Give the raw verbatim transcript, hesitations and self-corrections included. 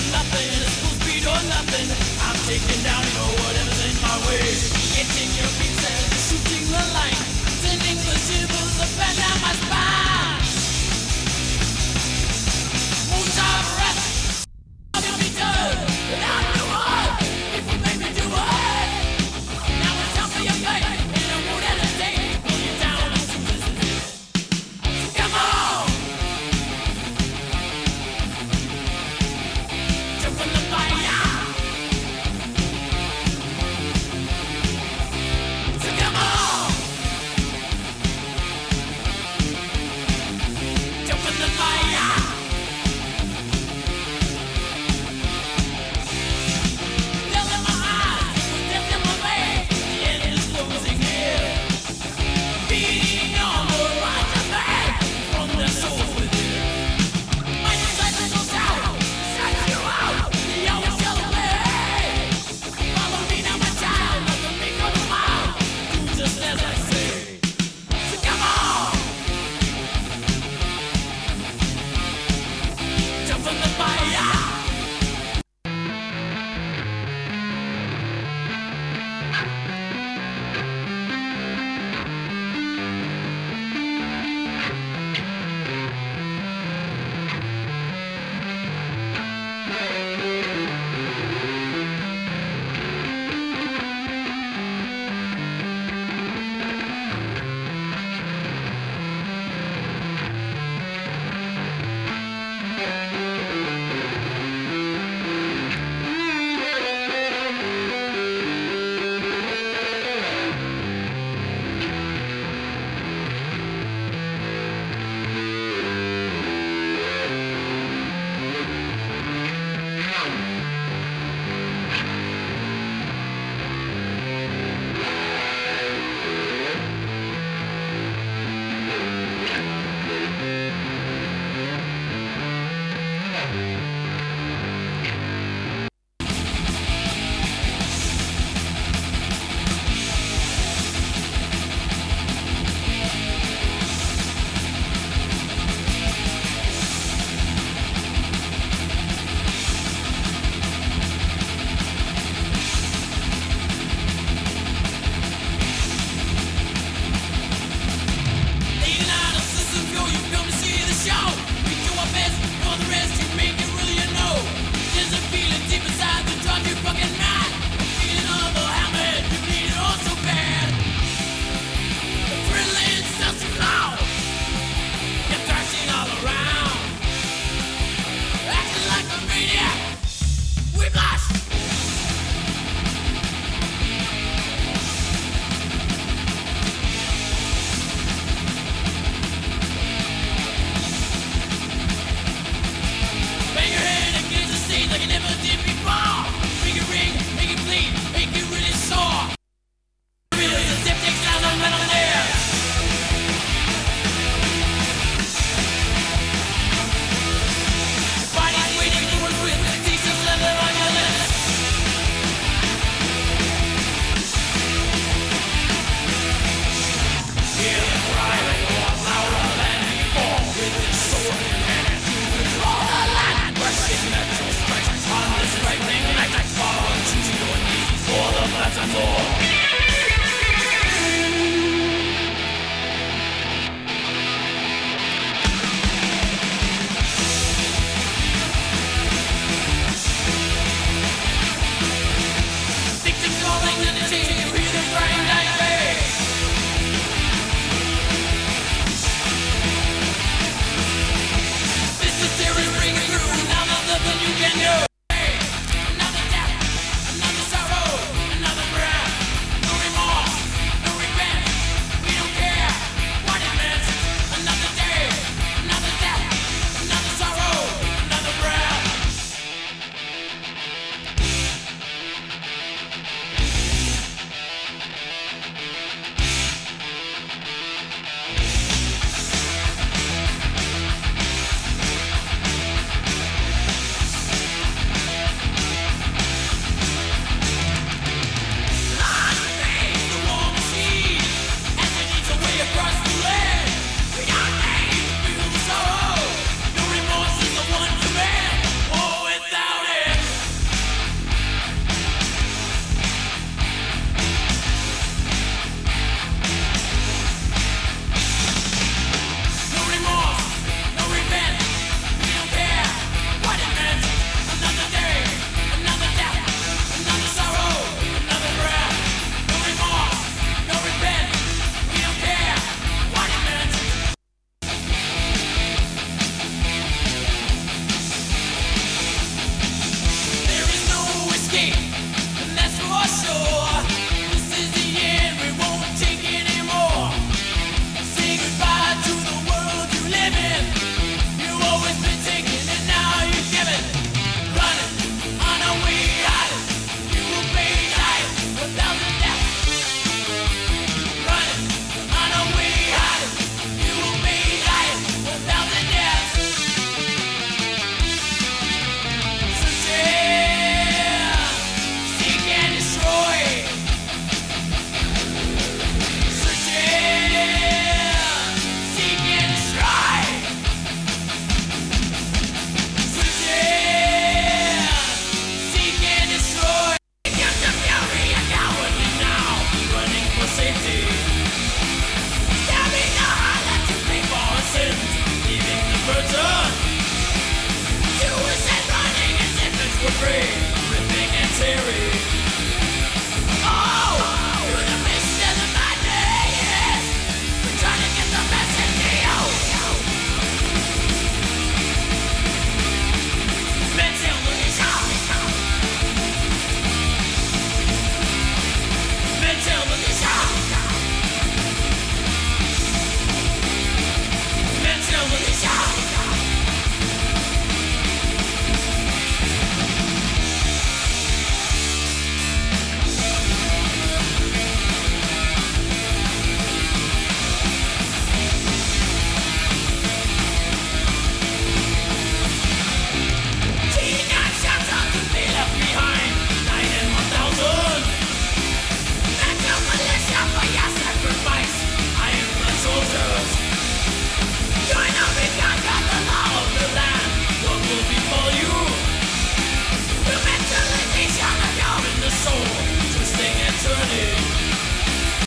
or nothing, it's full speed or nothing. I'm taking down, you know, whatever's in my way. Getting your beats and shooting the line, sending the shivers up and down my spine. Moonshine breath, I'll be done. And I do what people make me do what. Now it's time for your fight, and I won't hesitate. Pull you down into this pit. Come on, jump in the fire. So come on, jump in the fire. Death in my eyes, death in my veins, the end is closing in. Beating on the right of back from the soul within. My sight is so sound, shut you out, the always yell away. Follow me now, my child, nothing me gonna mile. Do just as I say. So come on, jump in the fire. Leading out of system, yo, you come to see the show. We do our best, for the rest you make it really a no. There's a feeling deep inside that drives you fucking mad. A feeling of the hammer, you need it all so bad. The adrenaline starts to flow. You're thrashing all around, acting like a maniac. Whiplash. Bang your head against the stage like you never did before. Make it ring, make it bleed, make it really sore. Real as a septic sound on metal there. Your body's waiting for us with the teeth of leather on your lips. Hear the cry like more louder than before. With his sword in hand, you control the land. Rushing metal strikes on this lightning night. Fall to your knees for the blessed Lord.